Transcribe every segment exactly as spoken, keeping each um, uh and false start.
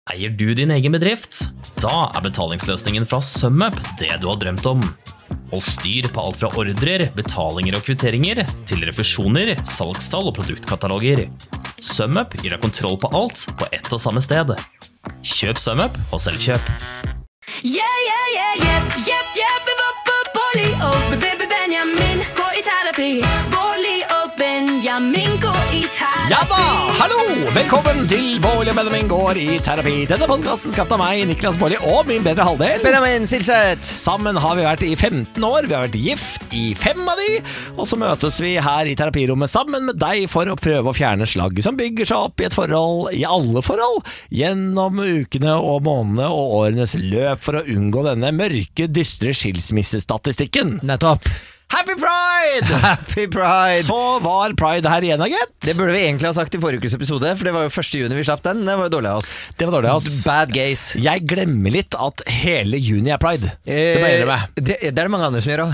Eier du din egen bedrift? Da er betalingsløsningen fra SumUp det du har drømt om. Hold styr på alt fra ordrer, betalinger og kvitteringer, til refusjoner, salgstall og produktkataloger. SumUp gir deg kontroll på alt på ett og samme sted. Kjøp SumUp og selvkjøp. Yeah, yeah, yeah, yep, yep, yep, Bårli og baby Benjamin går i terapi. Bårli og Benjamin går i terapi. Ja da, hallo! Velkommen til Bårli og Benjamin går i terapi. Denne podcasten skapt av meg, Niklas Bårli, og min bedre halvdel Benjamin Silseth. Sammen har vi vært i femten år, vi har vært gift i fem av de, og så møtes vi her i terapirommet sammen med deg for å prøve å fjerne slag som bygger seg opp i et forhold, i alle forhold, gjennom ukene og månedene og årenes løp for å unngå denne mørke, dystre skilsmissestatistikken. Nettopp. Happy Pride! Happy Pride! Så var Pride her igjen, Agent. Det burde vi egentlig ha sagt i forrige ukes episode, for det var jo første juni vi slapp den. Det var jo dårlig av oss. Det var dårlig av oss. Bad gays. Jeg glemmer litt at hele juni er Pride. Eh, det må jeg gjøre med. Det, det er det mange andre som gjør også.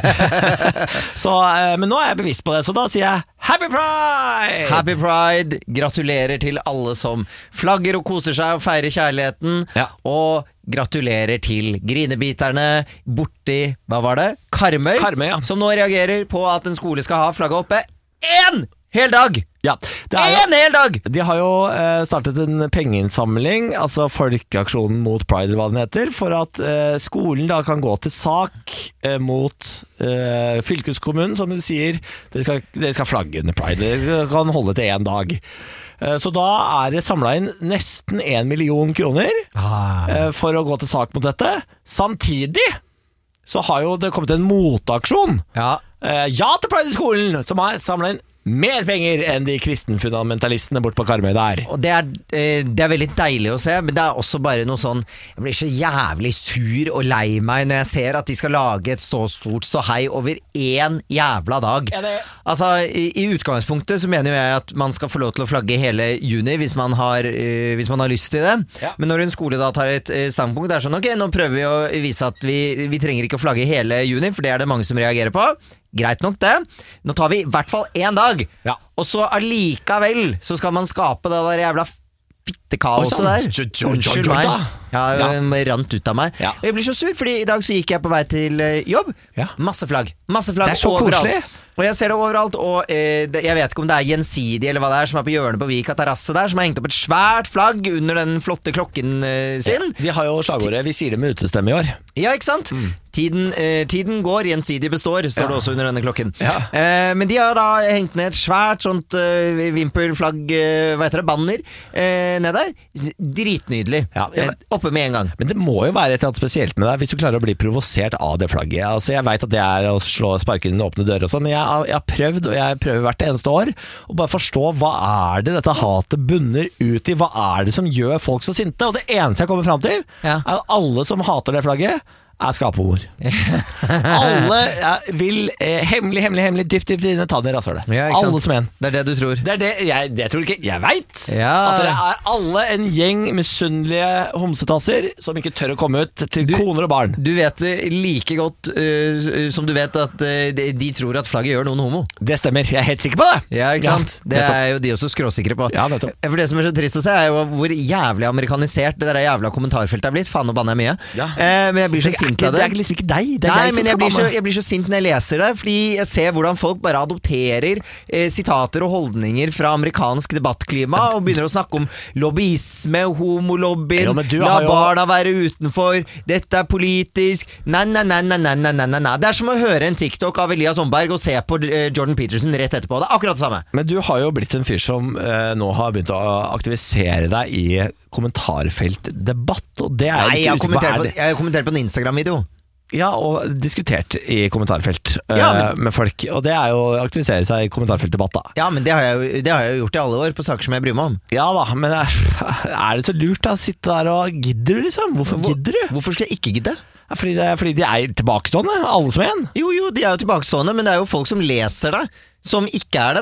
Ja. så, eh, men nå er jeg bevisst på det, så da sier jeg Happy Pride! Happy Pride! Gratulerer til alle som flagger og koser seg og feirer kjærligheten. Ja. Og gratulerer til grinebiterne borti, hva var det? Karmøy, Karmøy, ja. Som nå reagerer på at en skole skal ha flagget oppe én hel dag! Ja, det er En hel dag! De har jo eh, startet en pengeinnsamling, altså Folkeaksjonen mot Pride, eller hva den heter, for at eh, skolen da kan gå til sak eh, mot eh, fylkeskommunen, som de sier, dere skal, dere skal flagge under Pride, dere kan holde til en dag. Eh, så da er det samlet inn nesten en million kroner Ah. eh, for å gå til sak mot dette. Samtidig så har jo det kommet en motaksjon. Ja. Eh, ja til Pride i skolen, som har samlet inn mer penger enn de kristenfundamentalistene bort på Karmøy der. Og det er, eh, det er veldig deilig å se, men det er også bare noe sånn, jeg blir så jævlig sur og lei meg når jeg ser at de skal lage et så stort ståhei over én jævla dag. Ja, det... Altså, i, i utgangspunktet så mener jo jeg at man skal få lov til å flagge hele juni hvis man har, eh, hvis man har lyst til det. Ja. Men når en skole da tar et eh, standpunkt, det er sånn, ok, nå prøver vi å vise at vi, vi trenger ikke å flagge hele juni, for det er det mange som reagerer på. Greit nok det. Nå tar vi i hvert fall en dag. Ja. Og så allikevel så skal man skape det der jævla fittekaoset der. Unnskyld meg. Ja, Ja. det rant ut av meg. Ja. Jeg blir så sur, fordi i dag så gikk jeg på vei til eh, jobb. Ja. Masse flagg. Masse flagg Det er så overalt. koselig. Og jeg ser det overalt, og eh, det, jeg vet ikke om det er Gjensidig eller hva det er som er på hjørnet på Vika terrasse der, som har hengt opp et svært flagg under den flotte klokken eh, sin. De har jo slagordet 'Vi sier det med utestemme' i år. Ja, ikke sant? Tiden, eh, tiden går, Gjensidig består, står det også under denne klokken. Ja. Eh, men de har da hengt ned et svært sånt eh, vimpelflagg, eh, hva heter det, banner, eh, ned der. Dritnydelig. Ja, jeg- Oppe med en gang. Men det må jo være et eller annet spesielt med deg hvis du klarer å bli provosert av det flagget. Altså, jeg vet at det er å slå sparke inn åpne dører og sånn, men jeg har, jeg har prøvd, og jeg prøver hvert eneste år, å bare forstå hva er det dette hatet bunner ut i, hva er det som gjør folk så sinte, og det eneste jeg kommer frem til, Ja. er at alle som hater det flagget, er skapehumor. Alle ja, vil eh, hemmelig, hemmelig, hemmelig, dypt, dypt inne ta det i rasshølet. Ja, ikke sant? Alle som en. Det er det du tror. Det er det, jeg, det tror ikke, jeg vet Ja. at dere er alle en gjeng misunnelige homsetasser som ikke tør å komme ut til Du- koner og barn. Du vet det like godt uh, som du vet at uh, de, de tror at flagget gjør noen homo. Det stemmer, jeg er helt sikker på det. Ja, ikke sant? det nettopp. er jo de også skråsikre på. Ja, nettopp. For det som er så trist å se er jo hvor jævlig amerikanisert det der jævla kommentarfeltet er blitt. Faen, nå banner jeg mye. Ja. Eh, men jeg blir så Det er, sint ikke, av det det. er ikke liksom ikke deg, det er Nei, jeg som men jeg skal blir, så, banne. jeg blir så sint når jeg leser det, fordi jeg ser hvordan folk bare adopterer eh, sitater og holdninger fra amerikansk debattklima og begynner å snakke om lobbyisme, homolobbyen, Ja, men du la har jo- barna være utenfor, dette er politisk, nei, nei, nei, nei, nei, nei, nei, nei, nei. Det er som å høre en TikTok av Elias Omberg og se på eh, Jordan Peterson rett etterpå. Det er akkurat det samme. Men du har jo blitt en fyr som eh, nå har begynt å aktivisere deg i kommentarfeltdebatt, og det er Nei, litt jeg har usikker på, kommentert er på, det- jeg har kommentert på en Instagram-video. Ja, og diskutert i kommentarfelt eh, Ja, men- med folk, og det er jo å aktivisere seg i kommentarfeltdebatt da. Ja, men det har, jeg, jo- det har jeg jo gjort i alle år på saker som jeg bryr meg om. Ja da, men er, er det så lurt da å sitte der og gidder du liksom? Hvorfor Hvor- gidder du? Hvorfor skal jeg ikke gidde? Ja, fordi, det, fordi de er tilbakestående, alle som en. Jo, jo, de er jo tilbakestående, men det er jo folk som leser det, som ikke er det da.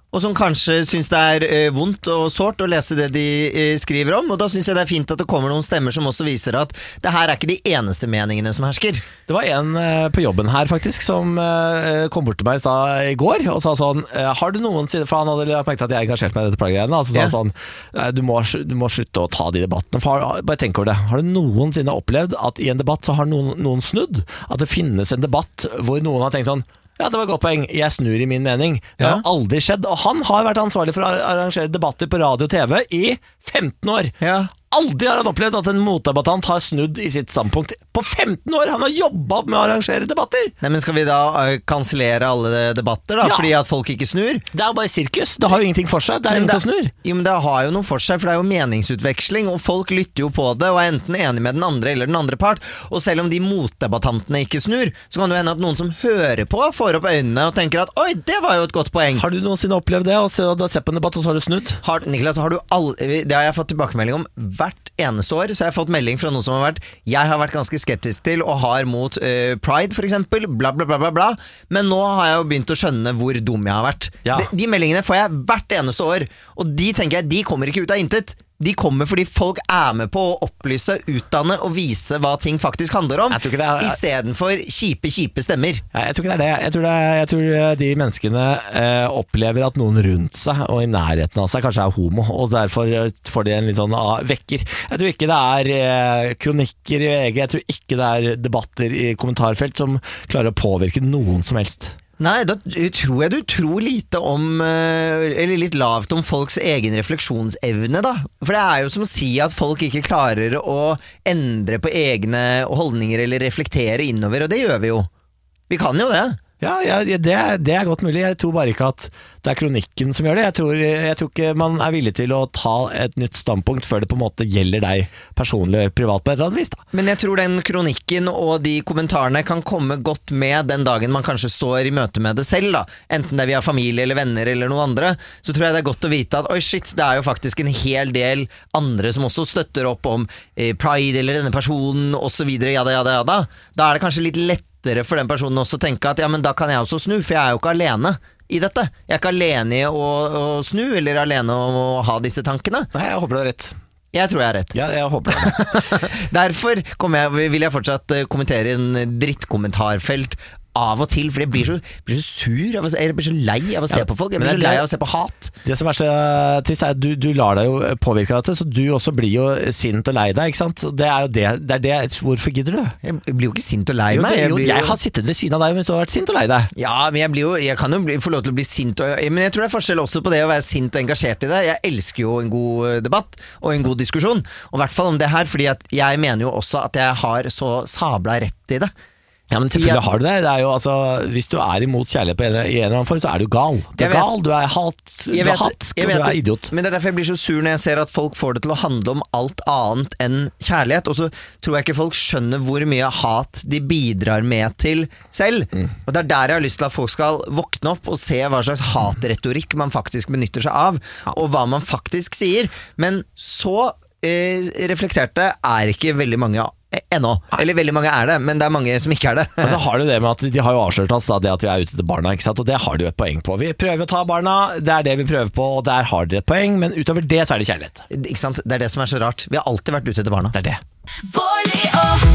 og som kanskje synes det er eh, vondt og sårt å lese det de eh, skriver om, og da synes jeg det er fint at det kommer noen stemmer som også viser at det her er ikke de eneste meningene som hersker. Det var en eh, på jobben her faktisk som eh, kom bort til meg da, i går og sa sånn, eh, har du noensinne, for han hadde merket at jeg engasjerte meg i dette plaggreiene, altså sa Ja. sånn, eh, du må, du må slutte å ta de debattene, for har, bare tenk over det, har du noensinne opplevd at i en debatt så har noen, noen snudd, at det finnes en debatt hvor noen har tenkt sånn, ja, det var et godt poeng. Jeg snur i min mening. Det har Ja. aldri skjedd. Og han har vært ansvarlig for å arrangere debatter på radio og T V i femten år. Ja. Aldri har han opplevd at en motdebattant har snudd i sitt standpunkt. På femten år! Han har jobbet med å arrangere debatter. Nei, men skal vi da uh, kansellere alle debatter da, Ja. fordi at folk ikke snur? Det er jo bare sirkus. Det har jo ingenting for seg. Det er Men ingen det, som snur. Jo, men det har jo noe for seg, for det er jo meningsutveksling, og folk lytter jo på det, og er enten enig med den andre eller den andre part. Og selv om de motdebattantene ikke snur, så kan det jo hende at noen som hører på, får opp øynene og tenker at oi, det var jo et godt poeng. Har du noensinne opplevd det? Og så har du sett på en debatt, og så har du snudd? Har, Niklas, har du all, det har jeg fått tilbakemelding om hvert eneste år, så har jeg fått melding fra noen som har vært, jeg har vært ganske skeptisk til og har mot uh, Pride for eksempel, bla bla bla bla bla, men nå har jeg jo begynt å skjønne hvor dum jeg har vært. Ja. De, de meldingene får jeg hvert eneste år, og de tenker jeg, de kommer ikke ut av intet. De kommer fordi folk er med på å opplyse, utdanne og vise hva ting faktisk handler om, Jeg tror ikke det er- i stedet for kjipe, kjipe stemmer. Ja, jeg tror ikke det er det. Jeg tror, det er, jeg tror de menneskene eh, opplever at noen rundt seg og i nærheten av seg kanskje er homo, og derfor får de en litt sånn ah, vekker. Jeg tror ikke det er eh, kronikker i V G, jeg tror ikke det er debatter i kommentarfelt som klarer å påvirke noen som helst. Nei, da tror jeg du tror lite om, eh, eller litt lavt om folks egen refleksjonsevne da. For det er jo som å si at folk ikke klarer å endre på egne holdninger eller reflektere innover, og det gjør vi jo. Vi kan jo det. Ja, ja det, er, det er godt mulig. Jeg tror bare ikke at det er kronikken som gjør det. Jeg tror, jeg tror ikke man er villig til å ta et nytt standpunkt før det på en måte gjelder deg personlig privat på et eller annet vis. Da. Men jeg tror den kronikken og de kommentarene kan komme godt med den dagen man kanskje står i møte med det selv, da. Enten det er via familie eller venner eller noen andre, så tror jeg det er godt å vite at oi shit, det er jo faktisk en hel del andre som også støtter opp om eh, pride eller denne personen og så videre, jada, jada, jada. Da er det kanskje litt lett for den personen også tenke at ja, men da kan jeg også snu, for jeg er jo ikke alene i dette. Jeg er ikke alene i å, å snu, eller alene å ha disse tankene. Nei, jeg håper du har rett. Jeg tror jeg har rett. Ja, jeg håper det. Derfor kommer jeg, vil jeg fortsatt kommentere en drittkommentarfelt av og til, for jeg blir så, blir så sur av å, jeg blir så lei av å se Ja, på folk. Jeg men blir så det- lei av å se på hat. Det som er så trist er at du, du lar deg jo påvirke av dette, så du også blir jo sint og lei deg, ikke sant? Det er jo det, det, er det. Hvorfor gidder du? Jeg blir jo ikke sint og lei Jo, meg. det, jo, blir jeg har sittet ved siden av deg hvis du har vært sint og lei deg. Ja, men jeg, blir jo, jeg kan jo bli, få lov til å bli sint og, Men jeg tror det er forskjell også på det å være sint og engasjert i det. Jeg elsker jo en god debatt og en god diskusjon, og i hvert fall om det her, fordi at jeg mener jo også at jeg har så sabla rett i det. Ja, men selvfølgelig har du det. Det er jo, altså, hvis du er imot kjærlighet på en, i en eller annen form, så er du gal. Du Jeg er vet- gal, du er, hat, du Jeg er vet- hatsk, jeg og vet du er det, idiot. Men det er derfor jeg blir så sur når jeg ser at folk får det til å handle om alt annet enn kjærlighet. Og så tror jeg ikke folk skjønner hvor mye hat de bidrar med til selv. Mm. Og det er der jeg har lyst til at folk skal våkne opp og se hva slags hatretorikk man faktisk benytter seg av, og hva man faktisk sier. Men så eh, reflekterte er ikke veldig mange av ennå. Eller veldig mange er det, men det er mange som ikke er det. Og så har du det med at de har jo avslørt oss da, det at vi er ute til barna, ikke sant? Og det har de jo et poeng på. Vi prøver å ta barna, det er det vi prøver på, og der har dere et poeng, men utover det så er det kjærlighet. Ikke sant? Det er det som er så rart. Vi har alltid vært ute etter barna. Det er det. Bårli og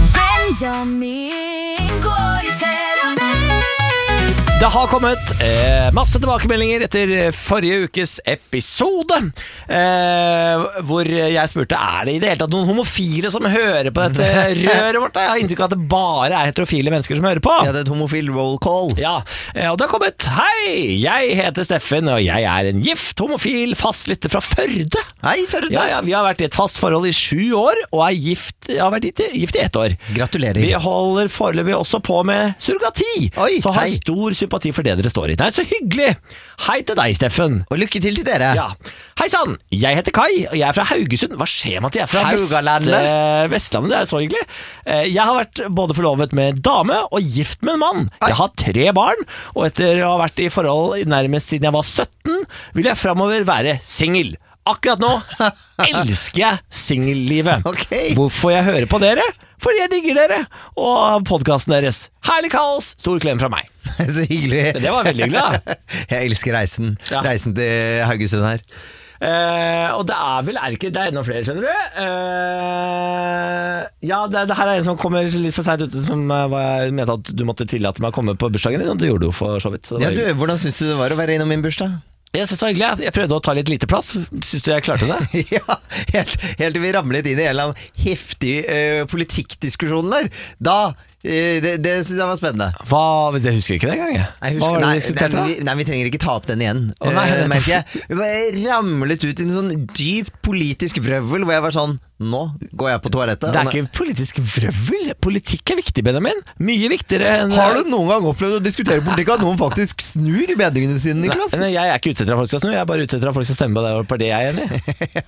Benjamin går i terapi. Det har kommet eh, masse tilbakemeldinger etter forrige ukes episode, eh, hvor jeg spurte, er det i det hele tatt noen homofile som hører på dette røret vårt? Jeg har inntrykk av at det bare er heterofile mennesker som hører på. Vi hadde et homofil roll call. Ja, eh, og det har kommet. Hei, jeg heter Steffen, og jeg er en gift, homofil, fastlytter fra Førde. Hei, Førde. Ja, ja, vi har vært i et fast forhold i sju år, og er gift, har vært gift, gift i ett år. Gratulerer. Vi holder foreløpig også på med surrogati, Oi, så har hei. stor sympati for det dere står i. Nei, så hyggelig! Hei til deg, Steffen. Og lykke til til dere. Ja. Hei sann, jeg heter Kai, og jeg er fra Haugesund. Hva skjer med at jeg er fra Haugalandet? Vest, eh, Vestlandet? Det er så hyggelig. Eh, Jeg har vært både forlovet med en dame og gift med en mann. Jeg har tre barn, og etter å ha vært i forhold nærmest siden jeg var sytten, vil jeg fremover være singel. Akkurat nå elsker jeg singellivet. Ok. Hvorfor jeg hører på dere? Fordi jeg digger dere og podcasten deres. Herlig kaos, stor klem fra meg. Så hyggelig. Men det var veldig hyggelig, da. Jeg elsker reisen. Ja. Reisen til Haugesund her. Eh, og det er vel, er ikke, det er enda flere, skjønner du. Eh, ja, det, det her er en som kommer litt for sent ute, som uh, var, jeg mente at du måtte tillate meg å komme på bursdagen din, og det gjorde du for så vidt. Så det Ja, var du, hyggelig. hvordan synes du det var å være innom min bursdag? Jeg synes det var hyggelig, jeg. jeg prøvde å ta litt lite plass. Synes du jeg klarte det? Ja, helt, helt til vi ramlet inn i en eller annen heftig uh, politikkdiskusjon der. Da, uh, det, det synes jeg var spennende. Hva, det husker jeg ikke det engang. jeg. Jeg Hva husker, var det nei, vi diskuterte nei, da? vi, nei, vi trenger ikke ta opp den igjen. Å, nei, uh, merker jeg. Vi bare ramlet ut i en sånn dypt politisk vrøvl, hvor jeg var sånn, nå går jeg på toalettet. Det er ikke politisk vrøvl. Politikk er viktig, Benjamin. Mye viktigere enn Har du noen gang opplevd å diskutere politikk at noen faktisk snur i meningene sine, Niklas? Nei, jeg er ikke ute etter at folk skal snu, jeg er bare ute etter at folk skal stemme på det, på det jeg er enig i.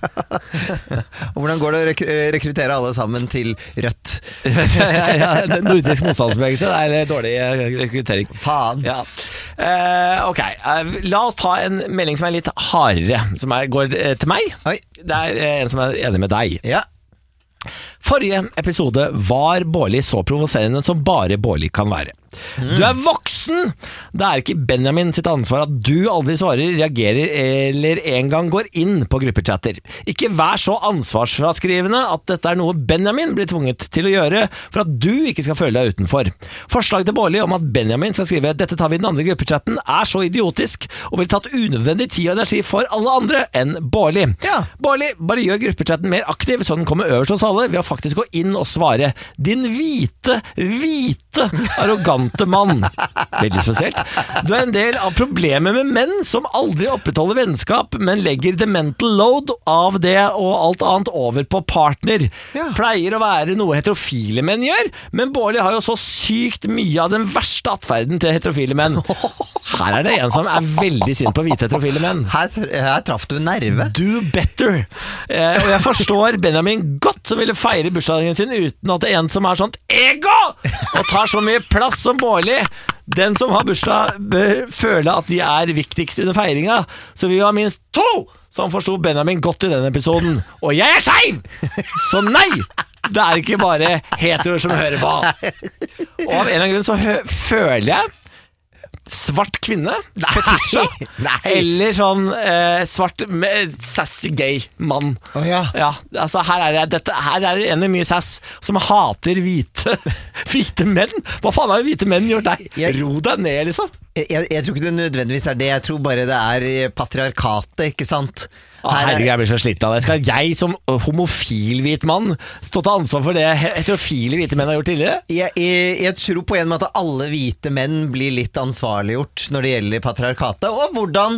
Og hvordan går det å rek rekruttere alle sammen til Rødt? ja, ja, det er nordisk motstandsbevegelse, det er dårlig rekruttering. Faen. Ja. Eh, ok, eh, la oss ta en melding som er litt hardere, som er, går eh, til meg. Oi. Det er eh, en som er enig med deg. Ja. Forrige episode var Bårli så provoserende som bare Bårli kan være. Du er voksen! Det er ikke Benjamin sitt ansvar at du aldri svarer, reagerer eller en gang går inn på gruppechatter. Ikke vær så ansvarsfraskrivende at dette er noe Benjamin blir tvunget til å gjøre for at du ikke skal føle deg utenfor. Forslag til Bårli om at Benjamin skal skrive «Dette tar vi i den andre gruppechatten» er så idiotisk og vil tatt unødvendig tid og energi for alle andre enn Bårli. Ja. Bårli, bare gjør gruppechatten mer aktiv så den kommer øverst hos alle ved å faktisk gå inn og svare «Din hvite, hvite, arrogante mann». Veldig spesielt. Du er en del av problemet med menn som aldri opprettholder vennskap, men legger the mental load av det og alt annet over på partner. Ja. Pleier å være noe heterofile menn gjør, men Bårli har jo så sykt mye av den verste atferden til heterofile menn. Her er det en som er veldig sint på hvite heterofile menn. Her, her traff du nerve. Do better. Eh, og jeg forstår Benjamin godt som ville feire bursdagen sin uten at det er en som er sånt ego og tar så mye plass som Bårli. Den som har bursdag bør føle at de er viktigst under feiringa. Så vi var minst to som forstod Benjamin godt i denne episoden. Og jeg er skeiv! Så nei! Det er ikke bare heteroer som hører på. Og av en eller annen grunn så hø føler jeg svart kvinne, fetisja, Nei. eller sånn eh, svart med, sassy gay mann. Å, ja. Ja, altså her er det, dette, her er det en med mye sass som hater hvite, hvite menn. Hva faen har hvite menn gjort deg? Jeg- Ro deg ned, liksom. Jeg, jeg, jeg tror ikke det nødvendigvis er det. Jeg tror bare det er patriarkatet, ikke sant? Å, herregud, jeg blir så slitt av det. Skal jeg som homofil hvit mann stå til ansvar for det heterofile hvite menn har gjort tidligere? Jeg, jeg, jeg tror på en måte at alle hvite menn blir litt ansvarliggjort når det gjelder patriarkatet, og hvordan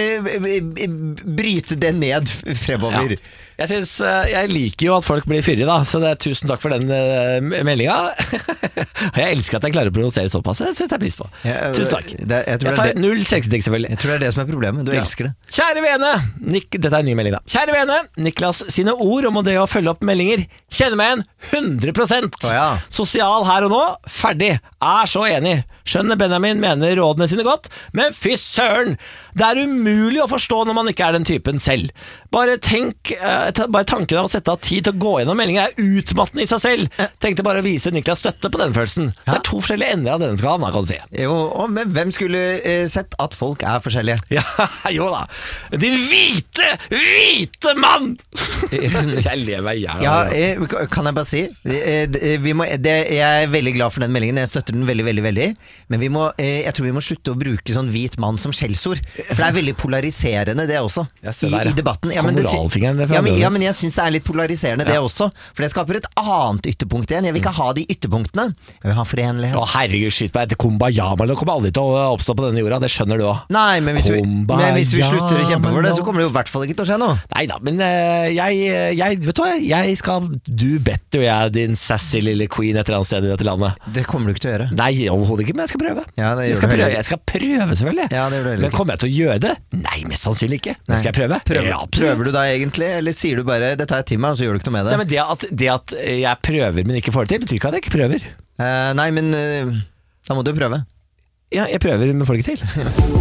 eh, bryte det ned fremover. Ja. Jeg, synes, eh, jeg liker jo at folk blir fyrig da, så det er tusen takk for den uh, meldinga. Jeg elsker at jeg klarer å provosere såpass. Det setter jeg pris på. Ja, Tusen takk. det- jeg tror jeg det tar er det- null selvkritikk, selvfølgelig. Jeg tror det er det som er problemet. Du Ja. elsker det. Kjære vene, Nik dette er en ny melding da. Kjære vene, Niklas sine ord om det å følge opp meldinger kjenner meg igjen hundre prosent. Å, ja. Sosial her og nå, ferdig. Er så enig. Skjønner Benjamin mener rådene sine godt, men fy søren, det er umulig å forstå når man ikke er den typen selv. Bare tenk, eh, ta- bare tanken av å sette av tid til å gå gjennom meldinger er utmattende i seg selv. Tenkte bare å vise Niklas støtte på den følelsen. Så det er to forskjellige ender av denne skalaen, da, kan du si. Jo, og, men hvem skulle eh, sett at folk er forskjellige? Ja, jo da. Din hvite, hvite mann! Jeg ler meg i hjel. Ja, eh, kan jeg bare si eh, eh, vi må, det, Jeg er veldig glad for den meldingen. Jeg støtter den veldig, veldig, veldig. Men vi må, eh, jeg tror vi må slutte å bruke sånn hvit mann som skjellsord. For det er veldig polariserende det også Jeg ser i, der, ja. i debatten. Ja, Kom men, det, sy- moralfingeren det fra ja, men, døren. ja, men jeg synes det er litt polariserende det også. For det skaper et annet ytterpunkt igjen. Jeg vil ikke ha de ytterpunktene. Jeg vil ha forenlighet. Å herregud, skyt meg etter kumbaya, men det kommer aldri til å oppstå på denne jorda, det skjønner du også. Nei, men hvis, vi, Kumbaya, men hvis vi slutter å kjempe for det, men så kommer det jo i hvert fall ikke til å skje noe. Neida, men eh, jeg, jeg, vet du hva, jeg skal do better, jeg, din sassy lille queen et eller annet sted i dette landet. Det kommer du ikke til å gjøre. Nei, overhodet ikke, men jeg skal prøve. Ja, det gjør jeg, skal du prøve heller. jeg skal prøve, selvfølgelig. Ja, det gjør du heller Men ikke. kommer jeg til å gjøre det? Nei, mest sannsynlig ikke. Men skal jeg prøve? Prøver, Ja, absolutt. prøver du da egentlig, eller sier du bare 'det tar jeg til meg', og så gjør du ikke noe med det? Nei, men det at, det at jeg prøver, men ikke får det til, betyr ikke at jeg ikke prøver. Eh, nei, men eh, da må du prøve. Ja, jeg prøver, men får det ikke til.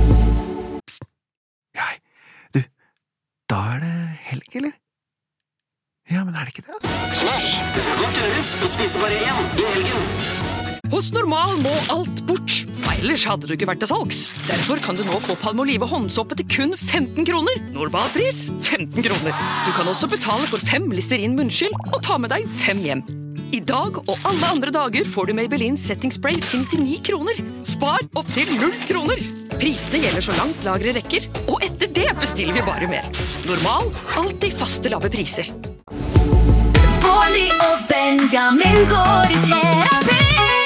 Hei, du, da er det helg, eller? Ja, men er det ikke det? Det skal godt gjøres å spise bare én i helgen. Hos Normal må alt bort. ellers hadde du ikke vært til salgs. Derfor kan du nå få Palmolive håndsåpe til kun femten kroner. Normal pris femten kroner. Du kan også betale for fem Listerin munnskyld og ta med deg fem hjem. I dag og alle andre dager får du Maybelline Setting Spray til nittini kroner. Spar opp til null kroner. Prisene gjelder så langt lageret rekker, og etter det bestiller vi bare mer. Normal, alltid faste lave priser. Bårli og Benjamin går i terapi.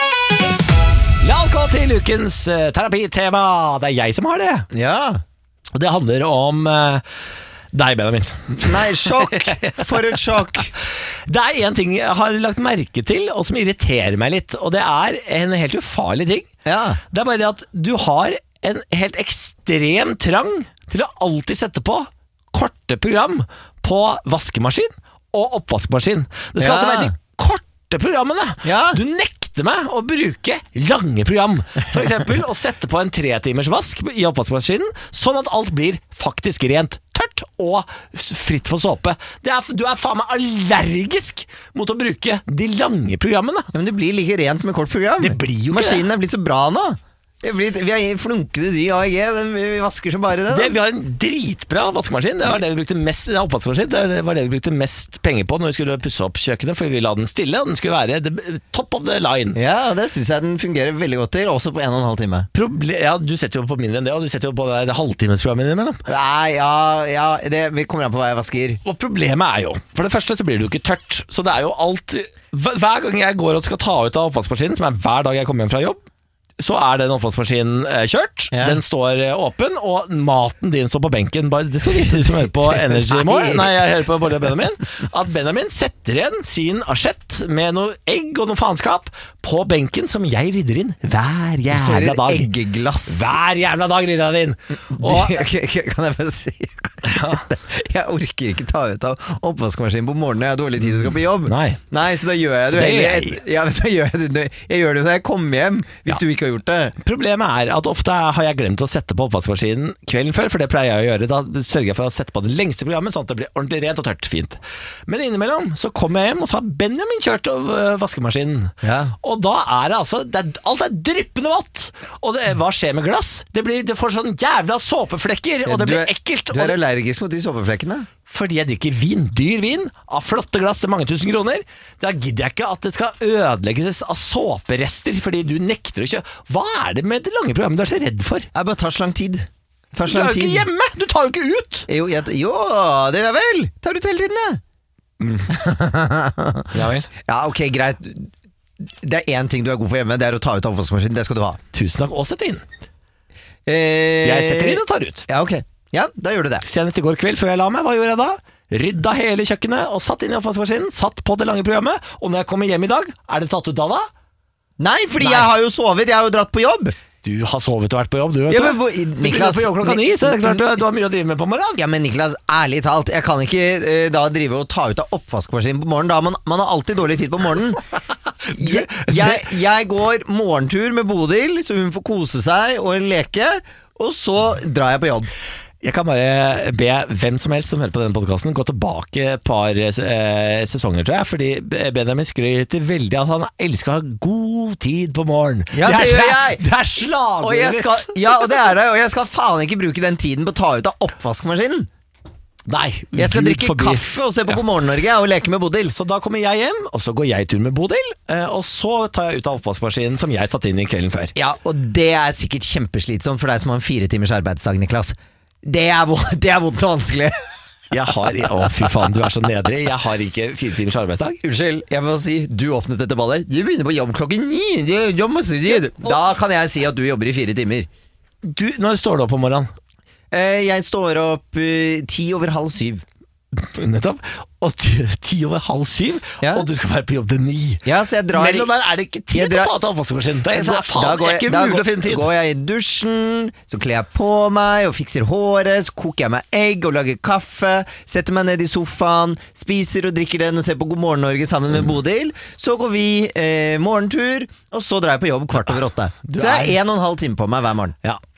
La oss gå til ukens uh, terapitema. Det er jeg som har det. Ja. Og det handler om uh, deg, Benjamin. Nei, sjokk. For et sjokk. Det er en ting jeg har lagt merke til, og som irriterer meg litt. Og det er en helt ufarlig ting. Ja. Det er bare det at du har en helt ekstrem trang til å alltid sette på korte program på vaskemaskin og oppvaskmaskin. Det skal Ja. alltid være de korte programmene. Ja. Du nekter meg å bruke lange program. For eksempel å sette på en tre timers vask i oppvaskmaskinen, sånn at alt blir faktisk rent, tørt og fritt for såpe. Det er, du er faen meg allergisk mot å bruke de lange programmene. Ja, men det blir like rent med kort program. Det blir jo ikke Maskinen er blitt så bra nå. Det blir, vi har flunkede dy A E G, men vi vasker som bare det. Det, Da. vi har en dritbra vaskemaskin. Det var det vi brukte mest, ja, oppvaskmaskin. Det var det vi brukte mest penger på når vi skulle pusse opp kjøkkenet, fordi vi la den stille, og den skulle være the, top of the line. Ja, det synes jeg den fungerer veldig godt til, også på en og en halv time. Proble ja, du setter jo på mindre enn det, og du setter jo på det, det halvtimesprogrammet innimellom. Nei, ja, ja det, vi kommer an på hva jeg vasker. Og problemet er jo, for det første så blir det jo ikke tørt. Så det er jo alt hver, hver gang jeg går og skal ta ut av oppvaskmaskinen, som er hver dag jeg kommer hjem fra jobb, så er den oppvaskmaskinen eh, kjørt. Ja. Den står eh, åpen, og maten din står på benken. Bare, det skal du vite, du som hører på Energy More. Nei, jeg hører på Bårli og Benjamin. At Benjamin setter igjen sin asjett med noe egg og noe faenskap på benken som jeg rydder inn hver Så er jævla det et dag. eggeglass. Hver jævla dag rydder jeg det inn. Og Kan jeg bare si Jeg orker ikke ta ut av oppvaskmaskinen på morgenen. Jeg har dårlig tid og skal på jobb. Nei. Nei, så da gjør jeg det Stay. heller ja, men så gjør jeg, det, jeg gjør det når jeg kommer hjem. Hvis Ja. du ikke har gjort det. Problemet er at ofte har jeg glemt å sette på oppvaskmaskinen kvelden før, for det pleier jeg å gjøre. Da sørger jeg for å sette på det lengste programmet, sånn at det blir ordentlig rent og tørt fint. Men innimellom så kommer jeg hjem, og så har Benjamin kjørt over vaskemaskinen. Ja. Og da er det altså det er, alt er dryppende vått. Og det, hva skjer med glass? Det, blir, det får sånn jævla såpeflekker, og det Du blir er- ekkelt. Du Og er det, allergisk mot de såpeflekkene. fordi jeg drikker vin, dyr vin, av flotte glass til mange tusen kroner, da gidder jeg ikke at det skal ødelegges av såperester, fordi du nekter å kjøpe. Hva er det med det lange programmet du er så redd for? Jeg bare tar så lang tid. Tar Du så er lang jo tid. ikke hjemme! Du tar jo ikke ut! Jo, jeg, jo, det gjør jeg vel. Tar ut hele tiden, det. Ja vel. Ja, ok, greit. Det er én ting du er god på hjemme, det er å ta ut av oppvaskmaskinen. Det skal du ha. Tusen takk, og sett inn. Eh, Jeg setter inn og tar ut. Ja, ok. Ja, da gjør du det. Senest i går kveld før jeg la meg, hva gjorde jeg da? Rydda hele kjøkkenet og satt inn i oppvaskmaskinen, satt på det lange programmet, og når jeg kommer hjem i dag, er det tatt ut av da? Nei, fordi Nei. jeg har jo sovet, jeg har jo dratt på jobb. Du har sovet og vært på jobb, du vet Ja, du. men hvor- Du begynner Niklas- på jobb klokka ni, så det er klart du, du har mye å drive med på morgenen. Ja, men Niklas, ærlig talt, jeg kan ikke eh, da drive og ta ut av oppvaskmaskinen på morgenen. Da man, man har alltid dårlig tid på morgenen. Jeg, jeg, jeg går morgentur med Bodil, så hun får kose seg og leke, og så drar jeg på jobb. Jeg kan bare be hvem som helst som hører på denne podcasten gå tilbake et par eh, sesonger, tror jeg, fordi Benjamin skryter veldig at han elsker å ha god tid på morgen. Ja, det gjør jeg. Det er slagordet Og jeg skal, ja, og det er det, og jeg skal faen ikke bruke den tiden på å ta ut av oppvaskmaskinen. Nei, Jeg skal Gud drikke forbi. kaffe og se på Ja. God morgen Norge og leke med Bodil. Så da kommer jeg hjem, og så går jeg tur med Bodil, eh, og så tar jeg ut av oppvaskmaskinen som jeg satte inn i kvelden før. Ja, og det er sikkert kjempeslitsomt for deg som har en fire timers arbeidsdag, Niklas. Det er, vo- det er vondt og vanskelig. Jeg har, å fy faen, du er så nedrig. Jeg har ikke fire timers arbeidsdag. Unnskyld, jeg må si, du åpnet dette ballet. Du begynner på jobb klokken ni. Det- du har masse tid. Da kan jeg si at du jobber i fire timer. Du, når står du opp om morgenen? Eh, Jeg står opp eh, ti over halv syv. Nettopp. Og ti, ti over halv syv, Ja. og du skal være på jobb til ni. Ja, så jeg drar i- Mellom der er det ikke tid Jeg til å drar- ta ut av oppvaskmaskinen. Det er, det er Da faen går det er ikke da mulig går- å finne tid. går jeg i dusjen, så kler jeg på meg og fikser håret, så koker jeg meg egg og lager kaffe, setter meg ned i sofaen, spiser og drikker den og ser på God morgen Norge sammen med Bodil. Så går vi eh, morgentur, og så drar jeg på jobb kvart over åtte. Du Så jeg er- har en og en halv time på meg hver morgen. Ja.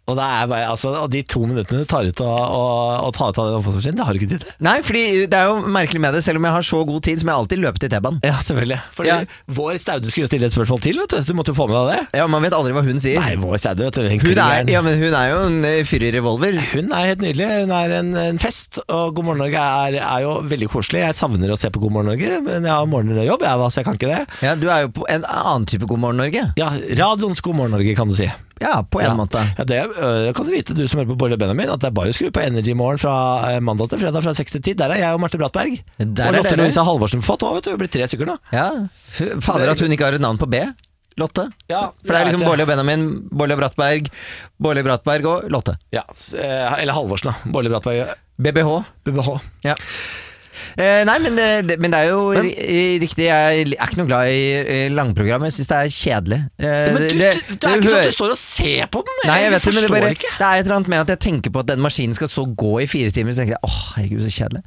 Og, det er bare, altså, og de to minuttene du tar ut og, og, og tar ut av den oppvaskmaskinen, det har du ikke tid til. Nei, fordi det er jo merkelig med det. Selv om jeg har så god tid, som jeg alltid løper til T-banen. Ja, selvfølgelig. Fordi Ja. vår Staude skulle jo stille et spørsmål til, vet du. Så du måtte jo få med deg det. Ja, man vet aldri hva hun sier. Nei, vår Staude, vet du. Den Hun er, klingeren. ja, men hun er jo en eh, fyr i revolver. Hun er helt nydelig. Hun er en, en fest. Og God morgen Norge er, er jo veldig koselig. Jeg savner å se på God morgen Norge, men jeg har morgenjobb, jeg, da, så jeg kan ikke det. Ja, du er jo på en annen type God morgen Norge. Ja, radioens God morgen Norge, kan du si. Ja, på en Ja. måte. Ja, det øh, kan du vite, du som hører på Bolle og Benjamin, at det er bare å skru på Energy Morgen fra øh, mandag til fredag fra seks til ti. Der er jeg og Marte Brattberg. Der og er Lotte dere. Louisa Halvorsen fått òg, vet du. Det blir tre stykker nå. Ja, F- Fader at hun ikke har et navn på B. Lotte. Ja, For det er liksom vet jeg. Bårli og Benjamin, Bårli og Brattberg, Bårli Brattberg og Lotte. Ja, øh, eller Halvorsen, da. Bolle Brattberg. B B H. B B H. Ja. Eh, nei, men, eh, det- men det er jo ri riktig. Jeg er ikke noe glad i eh, langprogram. Jeg syns det er kjedelig. Eh, Men du, det- du, det er ikke sånn hører- at du står og ser på den. Nei, jeg vet det, men det, forstår bare, ikke. det er et eller annet med at jeg tenker på at den maskinen skal så gå i fire timer, så tenker jeg åh, herregud, så kjedelig.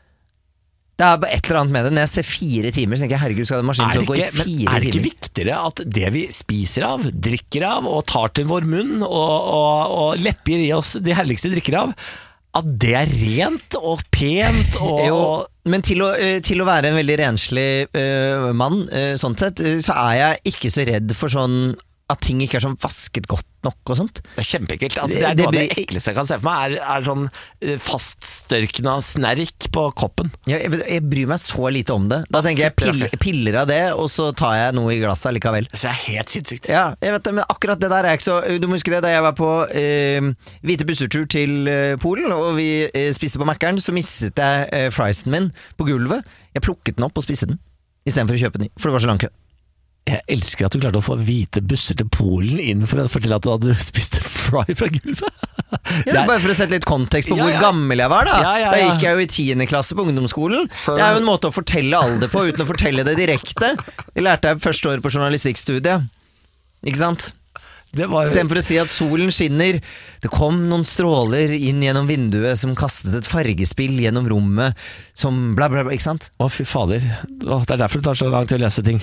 Det er bare et eller annet med det. Når jeg ser fire timer, så tenker jeg herregud, skal den maskinen Er så det, gå i ikke, men fire er det ikke timer? viktigere at det vi spiser av, drikker av og tar til vår munn og, og, og lepper i oss de herligste drikker av, at det er rent og pent og, Jo, og men til å, eh, til å være en veldig renslig eh, mann, eh, sånn sett, eh, så er jeg ikke så redd for sånn at ting ikke er sånn vasket godt nok og sånt. Det er kjempeekkelt. Altså, det er Det- noe av det det blir- ekleste jeg kan se for meg, er, er sånn eh, faststørkna snerk på koppen. Jeg, jeg, jeg bryr meg så lite om det. Da tenker jeg pill, piller av det, og så tar jeg noe i glasset likevel. Så det er helt sinnssykt. Ja, jeg vet det, men akkurat det der er ikke så Du må huske det, da jeg var på eh, hvite bussetur til eh, Polen, og vi eh, spiste på Mækkern, så mistet jeg eh, friesen min på gulvet. Jeg plukket den opp og spiste den, istedenfor å kjøpe den, for det var så lang kø. Jeg elsker at du klarte å få hvite busser til Polen inn for å fortelle at du hadde spist fry fra gulvet. Ja, Det er- bare for å sette litt kontekst på Ja, hvor ja. gammel jeg var da. Ja, ja, Da ja. gikk jeg jo i tiende klasse på ungdomsskolen. Det er jo en måte å fortelle alder på uten å fortelle det direkte. Det lærte jeg første året på journalistikkstudiet. Ikke sant? Det var Istedenfor å si at solen skinner, det kom noen stråler inn gjennom vinduet som kastet et fargespill gjennom rommet som bla bla bla, ikke sant? Å, fy fader. Å, det er derfor det tar så lang tid å lese ting.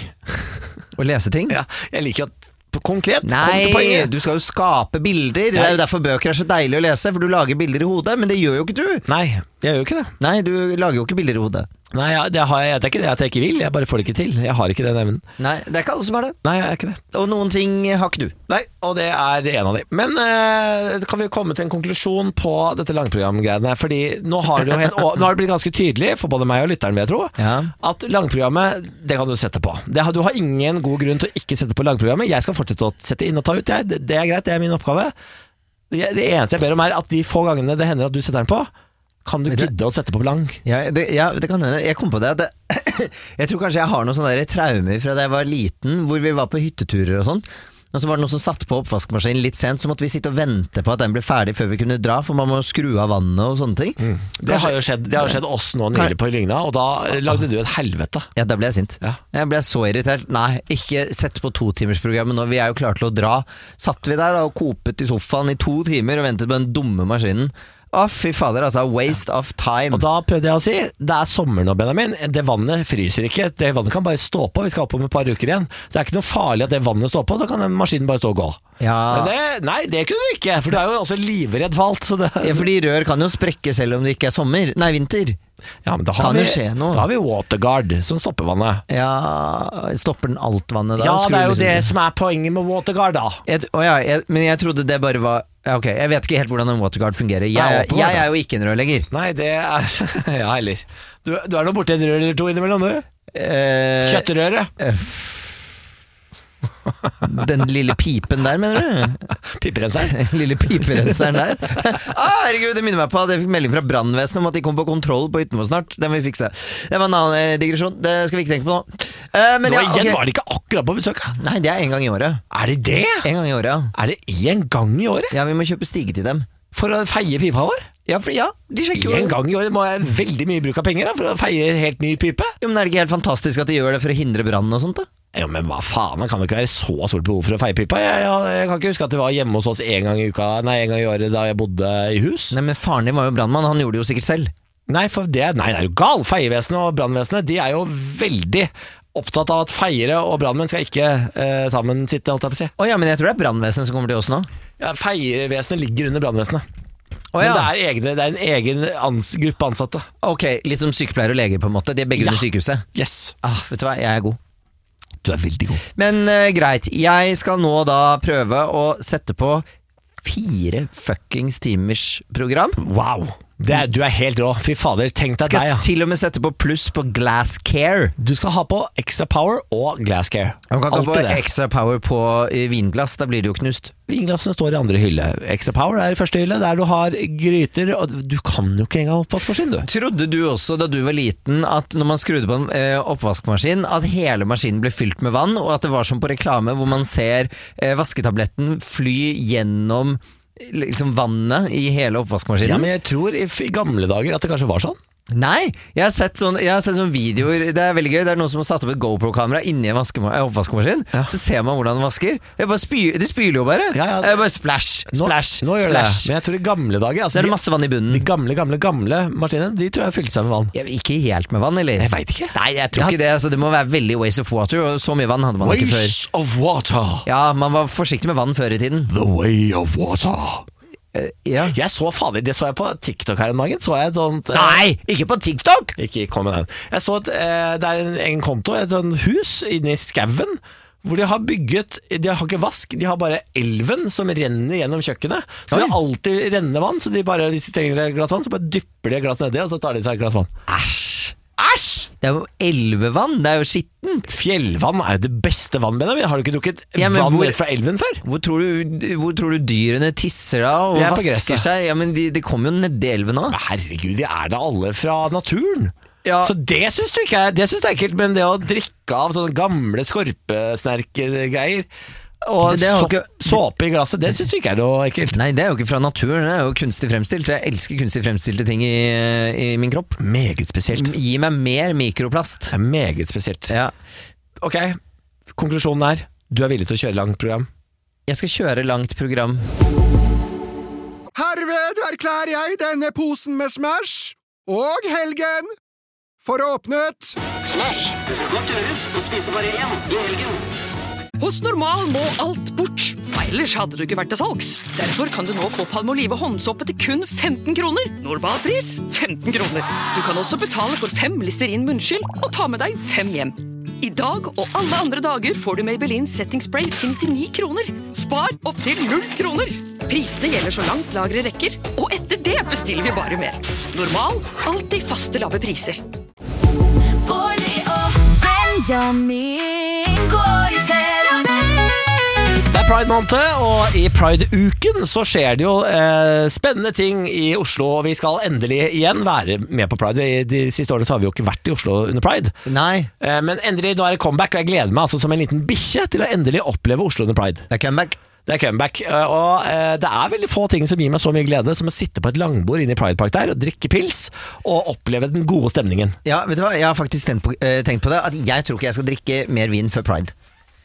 Å lese ting? Ja, jeg liker at konkret, kom til Nei, poenget. du skal jo skape bilder. Det er jo derfor bøker er så deilig å lese, for du lager bilder i hodet, men det gjør jo ikke du. Nei, jeg gjør jo ikke det. Nei, du lager jo ikke bilder i hodet. Nei, ja, det, har jeg, det er ikke det at jeg ikke vil, jeg bare får det ikke til. Jeg har ikke den evnen. Nei, det er ikke alle som har det. Nei, jeg er ikke det. Og noen ting har ikke du. Nei, og det er en av de. Men eh, kan vi komme til en konklusjon på dette langprogramgreiene? Fordi nå har det jo helt, og, nå har det blitt ganske tydelig for både meg og lytteren, vil jeg tro, Ja. at langprogrammet, det kan du sette på. Det, har- du har ingen god grunn til å ikke sette på langprogrammet. Jeg skal fortsette å sette inn og ta ut, jeg. Det, det er greit, det er min oppgave. Det, det eneste jeg ber om er at de få gangene det hender at du setter den på, kan du Vet du- gidde å sette på lang? Ja, det, ja, det kan hende. Jeg kom på det at det, jeg tror kanskje jeg har noen sånne der traumer fra da jeg var liten, hvor vi var på hytteturer og sånn. Og så var det noen som satt på oppvaskmaskinen litt sent, så måtte vi sitte og vente på at den ble ferdig før vi kunne dra, for man må skru av vannet og sånne ting. Det har jo skjedd, det har skjedd oss nå nylig på Lygna, og da eh, lagde du et helvete. Ja, da ble jeg sint. Ja. Jeg ble så irritert. Nei, ikke sett på totimersprogrammet nå, vi er jo klare til å dra. Satt vi der da og kopet i sofaen i to timer og ventet på den dumme maskinen. Å, fy fader, altså. Waste of time. Og da prøvde jeg å si, det er sommer nå, Benjamin. Det vannet fryser ikke. Det vannet kan bare stå på. Vi skal opp om et par uker igjen. Det er ikke noe farlig at det vannet står på. Da kan den maskinen bare stå og gå. Ja. Men det, nei, det kunne du ikke, for du er jo også livredd for alt. Så det, Ja, fordi rør kan jo sprekke selv om det ikke er sommer. Nei, vinter. ja, men da har Kan vi, jo skje noe. Da har vi Waterguard som stopper vannet. Ja, stopper den alt vannet da? Ja, Skulle det er jo liksom- det som er poenget med Waterguard, da. Jeg, å ja, jeg, men jeg trodde det bare var ja, ok, jeg vet ikke helt hvordan en waterguard fungerer. Nei, Jeg, åpenbart, jeg da. er jo ikke en rørlegger. Nei, det er Ja, heller. Du, du er nå borti en rør eller to innimellom, du. Eh, Kjøttrøret. eh, Den lille pipen der, mener du? Piperenseren. Den lille piperenseren der. Ah, herregud, det minner meg på at jeg fikk melding fra brannvesenet om at de kom på kontroll på hytten vår snart. Den må vi fikse. Det var en annen eh, digresjon. Det skal vi ikke tenke på nå. Eh, men Nå ja, igjen ok. var det ikke akkurat på besøk. Nei, det er en gang i året. Er det det? En gang i året, ja. Er det én gang i året? Ja, vi må kjøpe stige til dem. For å feie pipa vår? Ja, for ja, de sjekker jo En gang i året må jeg veldig mye bruk av penger da, for å feie helt ny pipe. Jo, men er det ikke helt fantastisk at de gjør det for å hindre brann og sånt da? Jo, men hva faen, det kan jo ikke være så stort behov for å feie pipa. Jeg, jeg, jeg kan ikke huske at det var hjemme hos oss en gang i uka, nei, en gang i året da jeg bodde i hus. Nei, men faren din var jo brannmann, han gjorde det jo sikkert selv. Nei, for det, nei, det er jo gal. Feievesenet og brannvesenet, de er jo veldig opptatt av at feiere og brannmenn skal ikke eh, sammen sitte, holdt jeg på å si. Å ja, men jeg tror det er brannvesenet som kommer til oss nå. Ja, feiervesenet ligger under brannvesenet. Å, Men ja. det er, egne, det er en egen ans, gruppe ansatte. Ok, litt som sykepleiere og leger på en måte. De er begge Ja. under sykehuset. Yes. Ah, vet du hva, jeg er god. Du er veldig god. Men uh, greit, jeg skal nå da prøve å sette på fire fuckings timers program. Wow. Det er, du er helt rå. Fy fader, tenk deg Skal deg, ja. til og med sette på pluss på Glass Care. Du skal ha på Extra Power og Glass Care. Man kan ikke Alltid få det. extra power på i vinglass, da blir det jo knust. Vinglassene står i andre hylle. Extra Power er i første hylle, der du har gryter, og du kan jo ikke engang oppvaskmaskin, du. Trodde du også da du var liten at når man skrudde på en eh, oppvaskmaskin, at hele maskinen ble fylt med vann, og at det var som på reklame hvor man ser eh, vasketabletten fly gjennom liksom vannet i hele oppvaskmaskinen? Ja, men jeg tror i, i gamle dager at det kanskje var sånn. Nei, jeg har sett sånn, jeg har sett sånn videoer. Det er veldig gøy. Det er noen som har satt opp et GoPro-kamera inni en vaskema- oppvaskmaskin. Ja. Så ser man hvordan den vasker. Det, er bare spyr, det spyler jo bare. Ja, ja. Det er bare splash, Nå, splash, nå gjør splash. det. Men jeg tror i gamle dager altså, Så er det de, masse vann i bunnen. de gamle, gamle, gamle maskinene, de tror jeg fylte seg med vann. Ja, ikke helt med vann, eller? Jeg vet ikke. Nei, jeg tror Ja. ikke det. Altså, det må være veldig waste of water, og så mye vann hadde man ikke før. Waste of water. Ja, man var forsiktig med vann før i tiden. The way of water. Eh, ja. Jeg så fader, det så jeg på TikTok her en dagen. Så jeg et sånt eh, Nei, ikke på TikTok! Ikke kom med den. Jeg så at eh, det er en egen konto, et sånt hus inne i skauen, hvor de har bygget. De har ikke vask, de har bare elven som renner gjennom kjøkkenet. Så Oi. det er alltid rennende vann. Så de bare, hvis de trenger et glass vann, så bare dypper de et glass nedi, og så tar de seg et glass vann. Æsj! Æsj! Det er jo elvevann, det er jo skittent. Fjellvann er jo det beste vann, Benjamin. Har du ikke drukket Ja, men vann hvor- rett fra elven før? Hvor tror, du, hvor tror du dyrene tisser da og De er på vasker gresset. seg? Ja, men de, de kommer jo nedi elven nå. Men herregud, de er da alle fra naturen. Ja. Så det syns du ikke er, det synes du er ekkelt, men det å drikke av sånne gamle skorpesnerkgreier og Det har så, ikke- såpe i glasset, det syns du ikke er noe ekkelt. Nei, det er jo ikke fra naturen, det er jo kunstig fremstilt. Jeg elsker kunstig fremstilte ting i, i min kropp. Meget spesielt. Gi meg mer mikroplast. Det er meget spesielt. Ja. Ok, konklusjonen er du er villig til å kjøre langt program. Jeg skal kjøre langt program. Herved erklærer jeg denne posen med Smash og helgen for åpnet. Det skal godt gjøres å spise bare én i helgen. Hos Normal må alt bort. Ellers hadde du ikke vært til salgs. Derfor kan du nå få Palmolive håndsåpe til kun femten kroner. Normalpris femten kroner. Du kan også betale for fem Listerin munnskyld og ta med deg fem hjem. I dag og alle andre dager får du Maybelline Setting Spray til nittini kroner. Spar opp til null kroner. Prisene gjelder så langt lageret rekker, og etter det bestiller vi bare mer. Normal, alltid faste lave priser. Bårli og Benjamin går i terapi. Det er Pride måned, og i Pride-uken så skjer det jo eh, spennende ting i Oslo, og vi skal endelig igjen være med på Pride. I de siste årene så har vi jo ikke vært i Oslo under Pride. Nei, Eh, men endelig, nå er det comeback, og jeg gleder meg altså som en liten bikkje til å endelig oppleve Oslo under Pride. det er comeback. Det er comeback, eh, og eh, det er veldig få ting som gir meg så mye glede som å sitte på et langbord inne i Pride Park der og drikke pils og oppleve den gode stemningen. Ja, vet du hva? Jeg har faktisk tenkt på, eh, tenkt på det, at jeg tror ikke jeg skal drikke mer vin før Pride.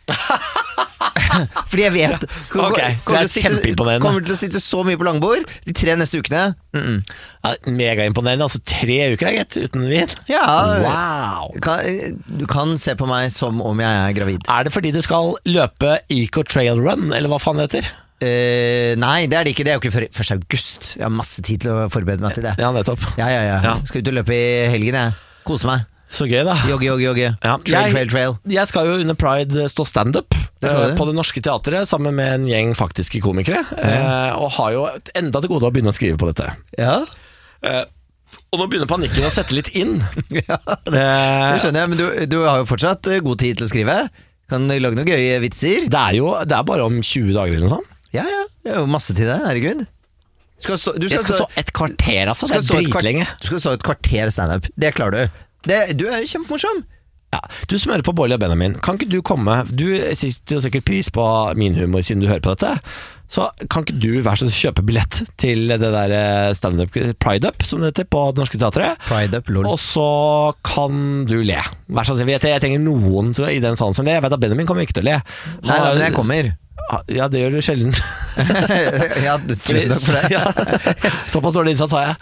Fordi jeg vet kommer, Ok, det er kommer til å sitte- kjempeimponerende. Kommer til å sitte så mye på langbord de tre neste ukene. Mm -mm. Ja, megaimponerende, altså tre uker er gitt uten vin. Ja, Wow! du kan, du kan se på meg som om jeg er gravid. Er det fordi du skal løpe Eco Trail Run, eller hva faen det heter? Eh, nei, det er det ikke. Det er jo ikke før første august. Jeg har masse tid til å forberede meg til det. Ja, nettopp. Ja, ja, ja. Ja. Skal ut og løpe i helgen, jeg. Kose meg. Så gøy da. Jogge, jogge, jogge. Ja, Trail, jeg- trail, trail. Jeg skal jo under Pride stå stand-up Det skal eh, du. på Det Norske Teatret sammen med en gjeng faktiske komikere, eh, og har jo enda til gode å begynne å skrive på dette. Ja, Eh, og nå begynner panikken å sette litt inn. ja. Det Eh, skjønner jeg, men du, du har jo fortsatt eh, god tid til å skrive. Kan du lage noen gøye vitser? det er jo det er bare om tjue dager eller noe sånt. Ja, ja. Det er jo masse tid, det. Herregud. Du skal stå, du Jeg skal stå et kvarter, altså. Det skal stå er et kvart- dritlenge. Du skal stå et kvarter standup. Det klarer du. Det, du er jo kjempemorsom. Ja, du smører på Bårli og Benjamin. Kan ikke du komme? Du setter jo sikkert pris på min humor siden du hører på dette. Så kan ikke du være så snill kjøpe billett til det der stand-up Pride Up, som det heter, på Det Norske Teatret? Pride up, lol. Og så kan du le. Vær så snill. Jeg jeg trenger noen som- i den salen som ler. Jeg vet at Benjamin kommer ikke til å le. Nei, Han er- men jeg kommer. Ja, det gjør du sjelden. Ja, tusen takk for det. Ja. Såpass dårlig innsats har jeg.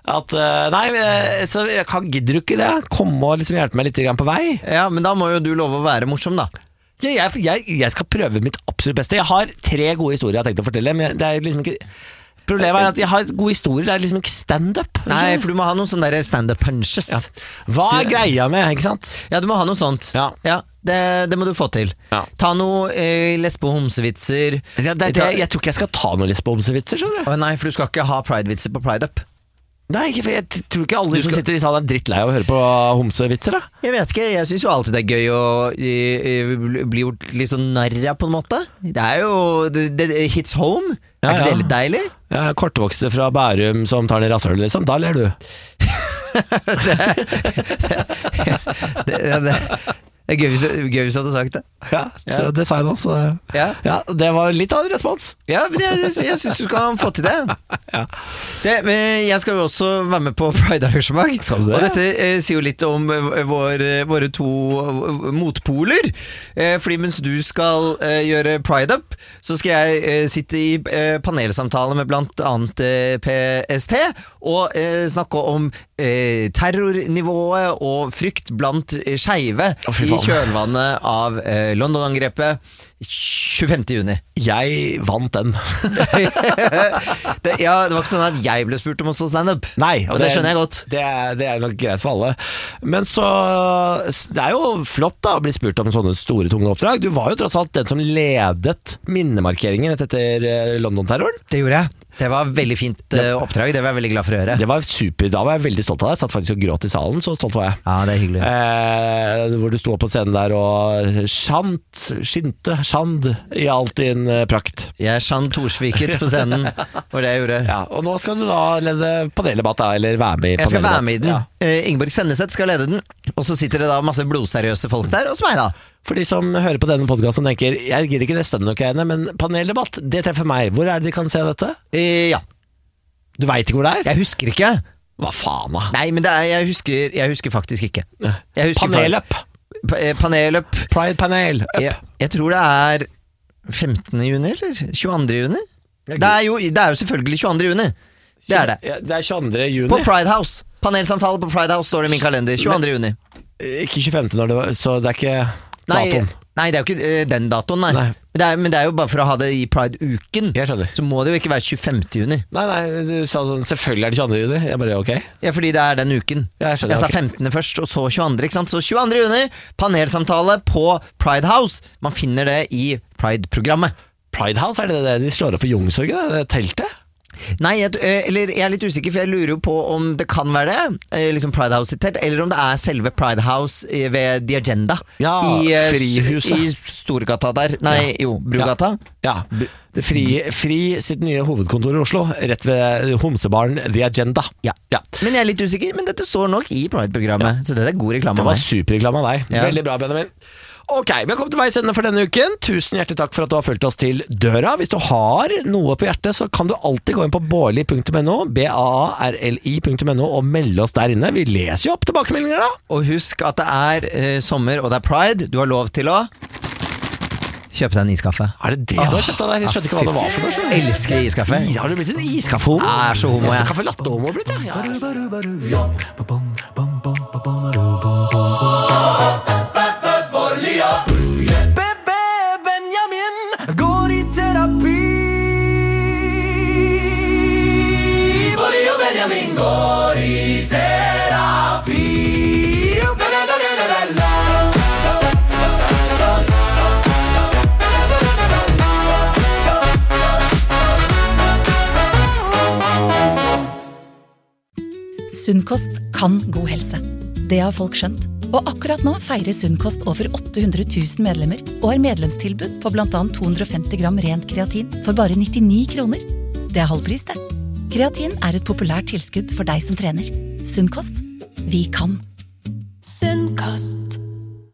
At, uh, nei, så jeg kan, gidder du ikke det? Komme og liksom hjelpe meg litt grann på vei? Ja, men da må jo du love å være morsom da. Ja, jeg, jeg, jeg skal prøve mitt absolutt beste. Jeg har tre gode historier jeg har tenkt å fortelle, men det er liksom ikke... Problemet er at jeg har gode historier, det er liksom ikke stand-up. Nei, for du må ha noen sånne der stand-up punches. Ja. Hva er greia med, ikke sant? Ja, du må ha noe sånt. Ja, ja det, det må du få til. Ja. Ta noe eh, lesbe- og homsevitser. Ja, det, det, jeg tror ikke jeg skal ta noen lesbe- og homsevitser, skjønner du? Å, nei, for du skal ikke ha pride-vitser på Pride Up. Nei, ikke, for jeg tror ikke alle de skal... som sitter i salen er drittlei av å høre på homsevitser da. Jeg vet ikke, jeg synes jo alltid det er gøy å i, i, bli gjort litt sånn narr på en måte. Det er jo, det, det hits home. Er ja, ikke det litt deilig? Ja, kortvokste fra Bærum som tar ned rasshølet liksom, da ler du. det, det, det, det. Det er gøy hvis, gøy hvis du hadde sagt det. Ja, ja. Det, det sa jeg nå, så ja. Ja, det var litt av en respons. Ja, men jeg, jeg synes du skal få til det. Ja. Det, jeg skal jo også være med på Pride-arrangement. Skal du det? Og dette eh, sier jo litt om vår, våre to motpoler. Eh, fordi mens du skal eh, gjøre Pride Up, så skal jeg eh, sitte i eh, panelsamtale med blant annet eh, P S T og eh, snakke om eh, terrornivået og frykt blant eh, skeive oh, i kjølvannet av eh, London-angrepet tjuefemte juni. Jeg vant den. det, ja, det var ikke sånn at jeg ble spurt om å stå stand-up. Nei, og, og det, det skjønner jeg godt. Det er, det er nok greit for alle. Men så det er jo flott da å bli spurt om sånne store, tunge oppdrag. Du var jo tross alt den som ledet minnemarkeringen etter London-terroren. Det gjorde jeg. Det var veldig fint uh, oppdrag, det var jeg veldig glad for å høre. Det var super, da var jeg veldig stolt av deg. Jeg satt faktisk og gråt i salen, så stolt var jeg. Ja, det er hyggelig. Eh, hvor du stod på scenen der og sjant, skinte, sjand i alt din uh, prakt. Jeg sjant torsviket på scenen, var det jeg gjorde. Ja, og nå skal du da lede paneldebatt da, eller være med i paneldebatt. Jeg skal være med i den. Ja. Uh, Ingeborg Senneset skal lede den, og så sitter det da masse blodseriøse folk der, og så meg da. For de som hører på denne podcasten og tenker jeg gir ikke det stedet nok ene, men paneldebatt, det treffer meg. Hvor er det de kan se dette? Eh, ja. Du vet ikke hvor det er? Jeg husker ikke. Hva faen da? Nei, men det er, jeg, husker, jeg husker faktisk ikke. Jeg husker Panelup. Pa, panelup. Pride panel. Jeg, jeg tror det er femtende juni, eller tjueandre juni. Det er, jo, det er jo selvfølgelig tjueandre juni. Det er det. Ja, det er tjueandre juni. På Pride House. Panelsamtale på Pride House står det i min kalender. tjueandre juni. Ikke tjuefemte når det var, så det er ikke datoen. Nei, nei, det er jo ikke uh, den datoen, nei. nei. Men, det er, men det er jo bare for å ha det i Pride-uken. Jeg skjønner. Så må det jo ikke være tjuefemte juni. Nei, nei, du sa sånn, selvfølgelig er det tjueandre juni. Jeg bare, ok. Ja, fordi det er den uken. Jeg skjønner, Jeg sa okay. femtende først, og så tjueandre, ikke sant? Så tjueandre juni, panelsamtale på Pride House. Man finner det i Pride-programmet. Pride House, er det det de slår opp på Youngstorget, det teltet? Nei, jeg, eller jeg er litt usikker, for jeg lurer jo på om det kan være det, liksom Pride House sitt, eller om det er selve Pride House ved The Agenda. Ja, i, Frihuset. I Storgata der. Nei, ja. jo, Brugata. Ja, ja. Det fri, fri sitt nye hovedkontor i Oslo, rett ved homsebaren The Agenda. Ja. ja. Men jeg er litt usikker, men dette står nok i Pride-programmet, ja. Så det er god reklame av meg. Det var meg. superreklame av deg. Ja. Veldig bra, Benjamin. Ok, vi har kommet til veis ende for denne uken. Tusen hjertelig takk for at du har fulgt oss til døra. Hvis du har noe på hjertet, så kan du alltid gå inn på bårli punktum no, B A A R L I punktum no, og melde oss der inne. Vi leser jo opp tilbakemeldinger da. Og husk at det er eh, sommer, og det er Pride. Du har lov til å kjøpe deg en iskaffe. Er det det du har kjøpt deg der? Jeg skjønte ikke hva det var for noe. Jeg elsker iskaffe. Ja, har du blitt en iskaffe-homo? Jeg er så homo, jeg. Jeg er kaffe latte-homo blitt, ja. Benjamin går i terapi. Sunnkost kan god helse. Det har folk skjønt. Og akkurat nå feirer Sunnkost over åtte hundre tusen medlemmer og har medlemstilbud på blant annet to hundre og femti gram rent kreatin for bare nittini kroner. Det er halvpris, det. Kreatin er et populært tilskudd for deg som trener. Sunnkost. Vi kan. Sunnkost.